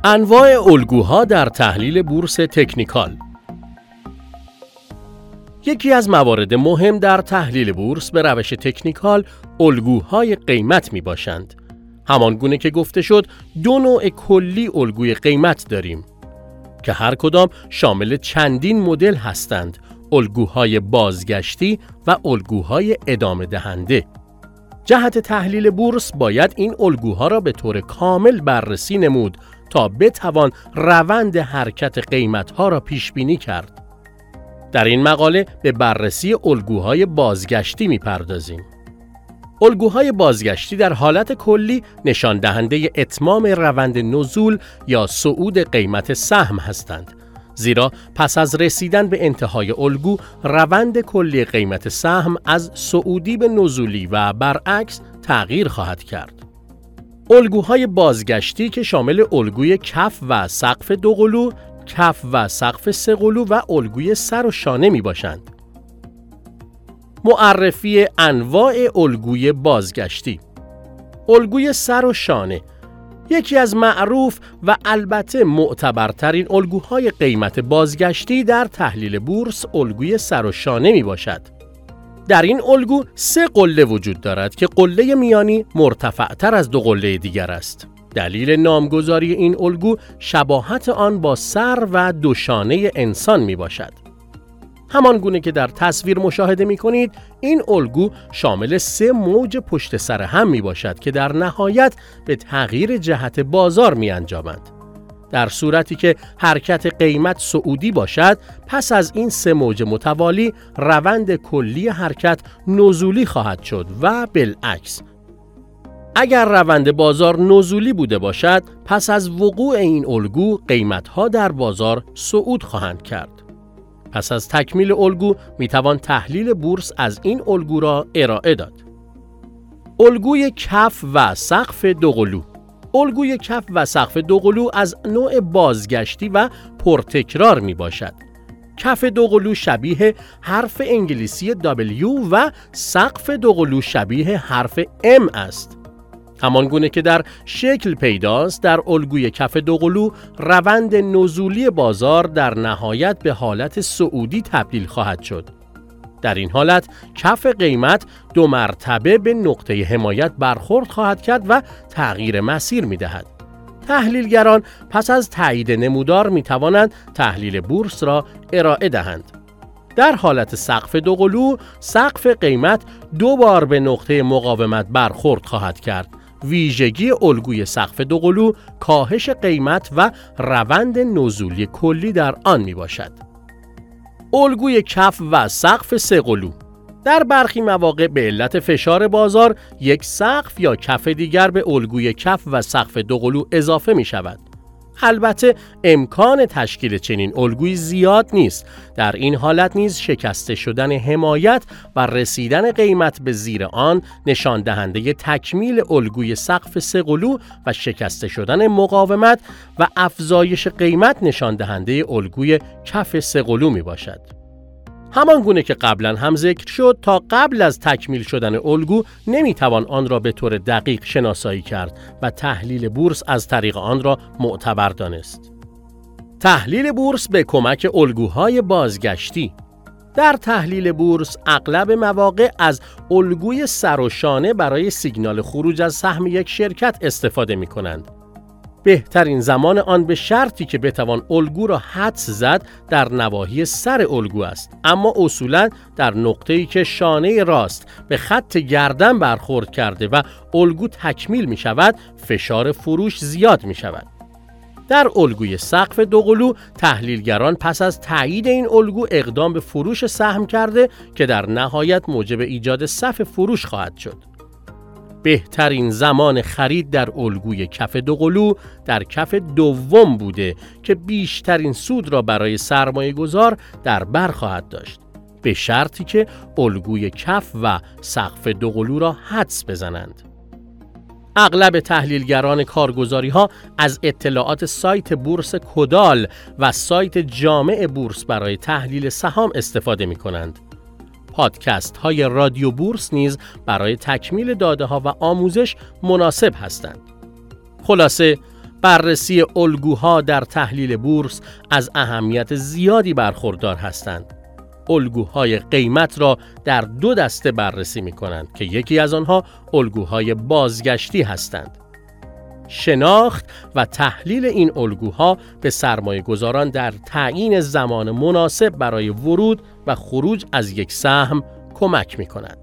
انواع الگوها در تحلیل بورس تکنیکال. یکی از موارد مهم در تحلیل بورس به روش تکنیکال الگوهای قیمت می باشند. همان گونه که گفته شد، دو نوع کلی الگوی قیمت داریم که هر کدام شامل چندین مدل هستند: الگوهای بازگشتی و الگوهای ادامه دهنده. جهت تحلیل بورس باید این الگوها را به طور کامل بررسی نمود تا بتوان روند حرکت قیمت‌ها را پیش بینی کرد. در این مقاله به بررسی الگوهای بازگشتی می‌پردازیم. الگوهای بازگشتی در حالت کلی نشان دهنده اتمام روند نزول یا صعود قیمت سهم هستند، زیرا پس از رسیدن به انتهای الگو روند کلی قیمت سهم از صعودی به نزولی و برعکس تغییر خواهد کرد. الگوهای بازگشتی که شامل الگوی کف و سقف دوقلو، کف و سقف سه‌قلو و الگوی سر و شانه می باشند. معرفی انواع الگوی بازگشتی. الگوی سر و شانه یکی از معروف و البته معتبرترین الگوهای قیمت بازگشتی در تحلیل بورس الگوی سر و شانه می باشد. در این الگو 3 قله وجود دارد که قله میانی مرتفع‌تر از 2 قله دیگر است. دلیل نامگذاری این الگو شباهت آن با سر و 2 شانه انسان می باشد. همان گونه که در تصویر مشاهده می کنید، این الگو شامل 3 موج پشت سر هم می باشد که در نهایت به تغییر جهت بازار می انجامند. در صورتی که حرکت قیمت صعودی باشد، پس از این 3 موج متوالی روند کلی حرکت نزولی خواهد شد و بالعکس. اگر روند بازار نزولی بوده باشد، پس از وقوع این الگو قیمت‌ها در بازار صعود خواهند کرد. پس از تکمیل الگو میتوان تحلیل بورس از این الگو را ارائه داد. الگوی کف و سقف دوقلو. الگوی کف و سقف دوقلو از نوع بازگشتی و پرتکرار می باشد. کف دوقلو شبیه حرف انگلیسی W و سقف دوقلو شبیه حرف M است. همان گونه که در شکل پیداست، در الگوی کف دوقلو روند نزولی بازار در نهایت به حالت صعودی تبدیل خواهد شد. در این حالت کف قیمت 2 مرتبه به نقطه حمایت برخورد خواهد کرد و تغییر مسیر می دهد. تحلیلگران پس از تایید نمودار می توانند تحلیل بورس را ارائه دهند. در حالت سقف دوقلو، سقف قیمت 2 بار به نقطه مقاومت برخورد خواهد کرد. ویژگی الگوی سقف دوقلو کاهش قیمت و روند نزولی کلی در آن می باشد. الگوی کف و سقف سه‌قلو. در برخی مواقع به علت فشار بازار یک سقف یا کف دیگر به الگوی کف و سقف دوقلو اضافه می شود. البته امکان تشکیل چنین الگویی زیاد نیست. در این حالت نیز شکسته شدن حمایت و رسیدن قیمت به زیر آن نشان دهنده تکمیل الگوی سقف سه‌قلو و شکسته شدن مقاومت و افزایش قیمت نشان دهنده الگوی کف سه‌قلو می باشد. همان گونه که قبلا هم ذکر شد، تا قبل از تکمیل شدن الگو نمیتوان آن را به طور دقیق شناسایی کرد و تحلیل بورس از طریق آن را معتبر دانست. تحلیل بورس به کمک الگوهای بازگشتی. در تحلیل بورس اغلب مواقع از الگوی سر و شانه برای سیگنال خروج از سهم یک شرکت استفاده می کنند. بهترین زمان آن به شرطی که بتوان الگو را حدس زد در نواحی سر الگو است، اما اصولاً در نقطه‌ای که شانه راست به خط گردن برخورد کرده و الگو تکمیل می شود، فشار فروش زیاد می شود. در الگوی سقف دوقلو تحلیلگران پس از تایید این الگو اقدام به فروش سهم کرده که در نهایت موجب ایجاد صف فروش خواهد شد. بهترین زمان خرید در الگوی کف دوقلو در کف دوم بوده که بیشترین سود را برای سرمایه‌گذار در بر خواهد داشت، به شرطی که الگوی کف و سقف دوقلو را حدس بزنند. اغلب تحلیلگران کارگزاری‌ها از اطلاعات سایت بورس کدال و سایت جامع بورس برای تحلیل سهام استفاده می‌کنند. پادکست های رادیو بورس نیز برای تکمیل داده ها و آموزش مناسب هستند. خلاصه بررسی الگوها در تحلیل بورس از اهمیت زیادی برخوردار هستند. الگوهای قیمت را در 2 دسته بررسی می‌کنند که یکی از آنها الگوهای بازگشتی هستند. شناخت و تحلیل این الگوها به سرمایه‌گذاران در تعیین زمان مناسب برای ورود و خروج از یک سهم کمک می‌کند.